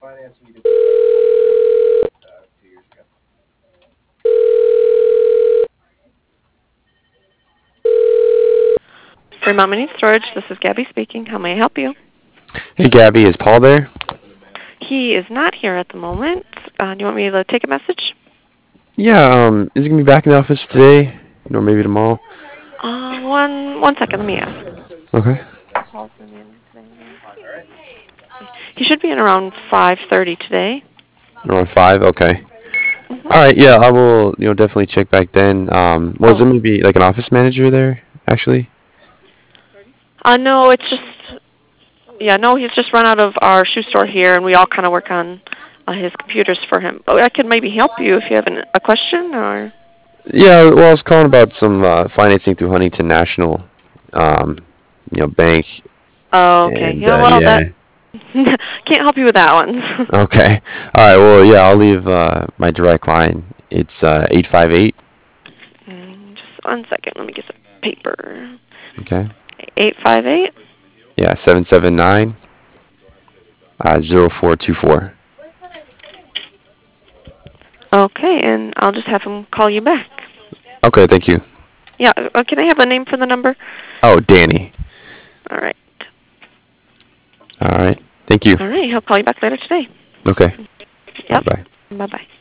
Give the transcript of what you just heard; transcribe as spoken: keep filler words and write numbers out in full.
financing you did uh, two years ago. Fremont Mini Storage, this is Gabby speaking. How may I help you? Hey, Gabby, is Paul there? He is not here at the moment. Uh, do you want me to take a message? Yeah, um, is he gonna be back in the office today? Or maybe tomorrow? Uh, one one second. Let me ask. Okay. Paul's gonna be in today. He should be in around five thirty today. Around five? Okay. Mm-hmm. Alright, yeah, I will, you know, definitely check back then. Um, was Oh. there maybe like an office manager there, actually? Uh, no, it's just yeah, no, he's just run out of our shoe store here, and we all kind of work on uh, his computers for him. Oh, I could maybe help you if you have an, a question or. Yeah, well, I was calling about some uh, financing through Huntington National, um, you know, bank, Oh, okay. and Yeah, uh, well, that yeah. can't help you with that one. Okay. Alright, well, yeah, I'll leave uh, my direct line. It's uh, eight five eight. Mm, just one second. Let me get some paper. Okay. Eight five eight. Yeah, seven seven nine uh, zero four two four. Okay, and I'll just have him call you back. Okay, thank you. Yeah. Uh, can I have a name for the number? Oh, Danny. All right. All right. Thank you. All right. He'll call you back later today. Okay. Yep. Bye. Bye bye.